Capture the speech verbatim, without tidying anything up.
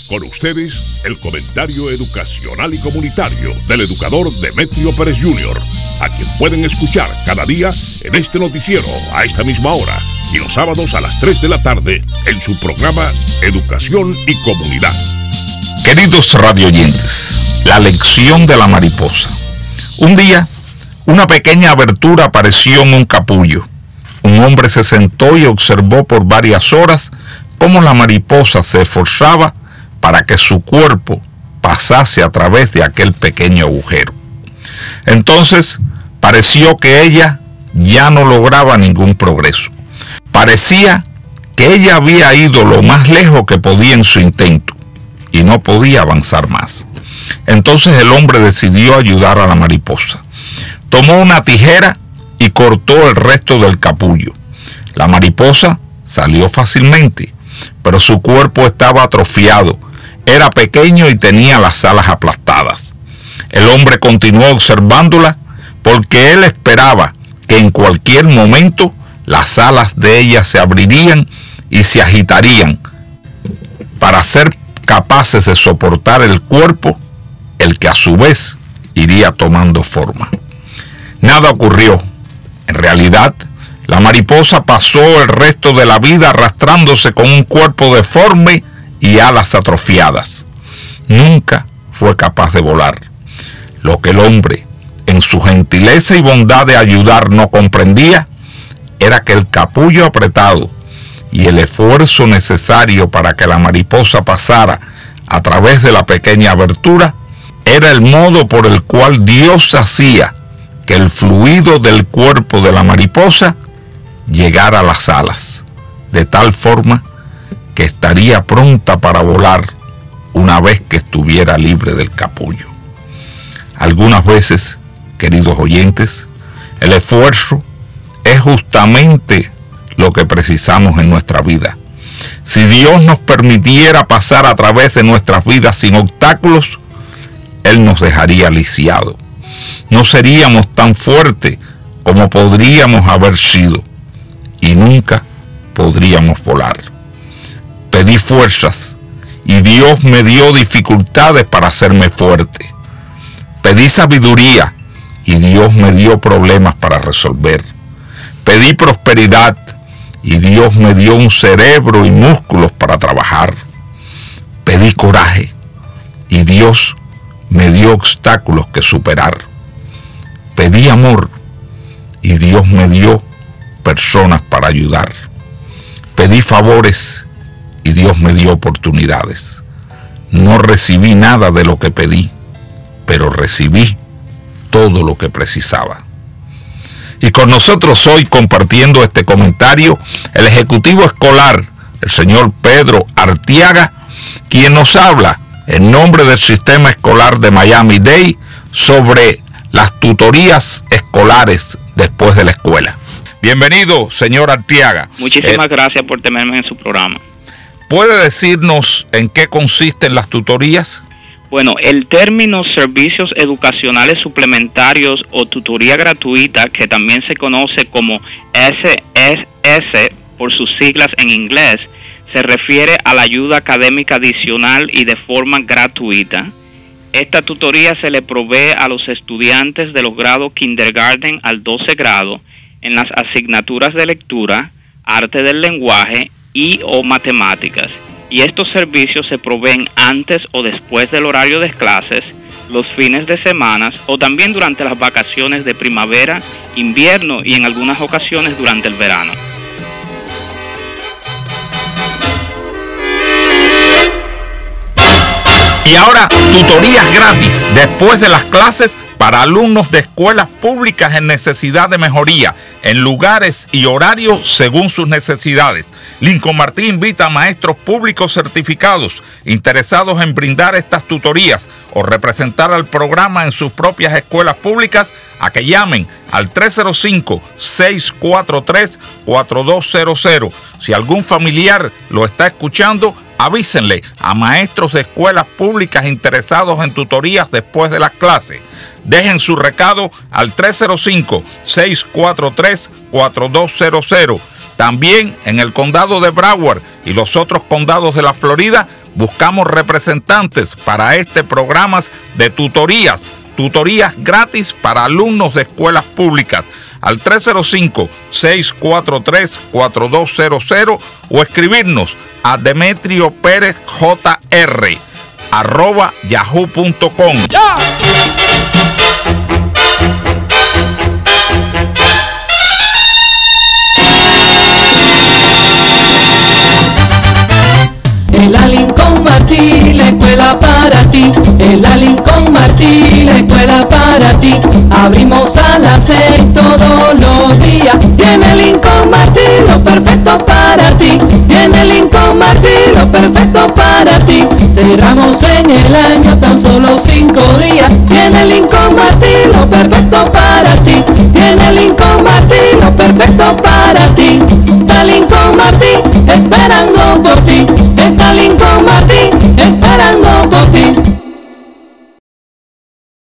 Con ustedes, el comentario educacional y comunitario del educador Demetrio Pérez junior, a quien pueden escuchar cada día en este noticiero a esta misma hora y los sábados a las tres de la tarde en su programa Educación y Comunidad. Queridos radioyentes, la lección de la mariposa. Un día, una pequeña abertura apareció en un capullo. Un hombre se sentó y observó por varias horas cómo la mariposa se esforzaba para que su cuerpo pasase a través de aquel pequeño agujero. Entonces pareció que ella ya no lograba ningún progreso. Parecía que ella había ido lo más lejos que podía en su intento y no podía avanzar más. Entonces el hombre decidió ayudar a la mariposa. Tomó una tijera y cortó el resto del capullo. La mariposa salió fácilmente, pero su cuerpo estaba atrofiado. Era pequeño y tenía las alas aplastadas. El hombre continuó observándola porque él esperaba que en cualquier momento las alas de ella se abrirían y se agitarían para ser capaces de soportar el cuerpo, el que a su vez iría tomando forma. Nada ocurrió. En realidad, la mariposa pasó el resto de la vida arrastrándose con un cuerpo deforme y alas atrofiadas. Nunca fue capaz de volar. Lo que el hombre, en su gentileza y bondad de ayudar, no comprendía era que el capullo apretado y el esfuerzo necesario para que la mariposa pasara a través de la pequeña abertura era el modo por el cual Dios hacía que el fluido del cuerpo de la mariposa llegara a las alas, de tal forma que estaría pronta para volar una vez que estuviera libre del capullo. Algunas veces, queridos oyentes, el esfuerzo es justamente lo que precisamos en nuestra vida. Si Dios nos permitiera pasar a través de nuestras vidas sin obstáculos, Él nos dejaría lisiados. No seríamos tan fuertes como podríamos haber sido y nunca podríamos volar. Pedí fuerzas y Dios me dio dificultades para hacerme fuerte. Pedí sabiduría y Dios me dio problemas para resolver. Pedí prosperidad y Dios me dio un cerebro y músculos para trabajar. Pedí coraje y Dios me dio obstáculos que superar. Pedí amor y Dios me dio personas para ayudar. Pedí favores y Dios me dio oportunidades. No recibí nada de lo que pedí, pero recibí todo lo que precisaba. Y con nosotros hoy, compartiendo este comentario, el ejecutivo escolar, el señor Pedro Arteaga, quien nos habla en nombre del sistema escolar de Miami-Dade sobre las tutorías escolares después de la escuela. Bienvenido, señor Arteaga. Muchísimas eh, gracias por tenerme en su programa. ¿Puede decirnos en qué consisten las tutorías? Bueno, el término servicios educacionales suplementarios o tutoría gratuita, que también se conoce como S S S por sus siglas en inglés, se refiere a la ayuda académica adicional y de forma gratuita. Esta tutoría se le provee a los estudiantes de los grados kindergarten al doce grado en las asignaturas de lectura, arte del lenguaje y o matemáticas. Y estos servicios se proveen antes o después del horario de clases, los fines de semana o también durante las vacaciones de primavera, invierno y en algunas ocasiones durante el verano. Y ahora, tutorías gratis después de las clases para alumnos de escuelas públicas en necesidad de mejoría, en lugares y horarios según sus necesidades. Lincoln Martín invita a maestros públicos certificados interesados en brindar estas tutorías o representar al programa en sus propias escuelas públicas a que llamen al tres cero cinco, seis cuatro tres, cuatro dos cero cero. Si algún familiar lo está escuchando, avísenle a maestros de escuelas públicas interesados en tutorías después de las clases. Dejen su recado al tres cero cinco, seis cuatro tres, cuatro dos cero cero. También en el condado de Broward y los otros condados de la Florida buscamos representantes para este programa de tutorías, tutorías gratis para alumnos de escuelas públicas al tres cero cinco, seis cuatro tres, cuatro dos cero cero o escribirnos a Demetrio Pérez J R arroba yahoo punto com. ¡Ya! En la Lincoln Martí, la escuela para ti. En la Lincoln Martí, la escuela para ti. Abrimos a las seis todos los días. Tiene Lincoln Martí lo perfecto para ti. Tiene Lincoln Martí lo perfecto para ti. Cerramos en el año tan solo cinco días. Tiene Lincoln Martí lo perfecto para ti. Tiene Lincoln Martí lo perfecto para ti. Está Lincoln Martí esperando por ti.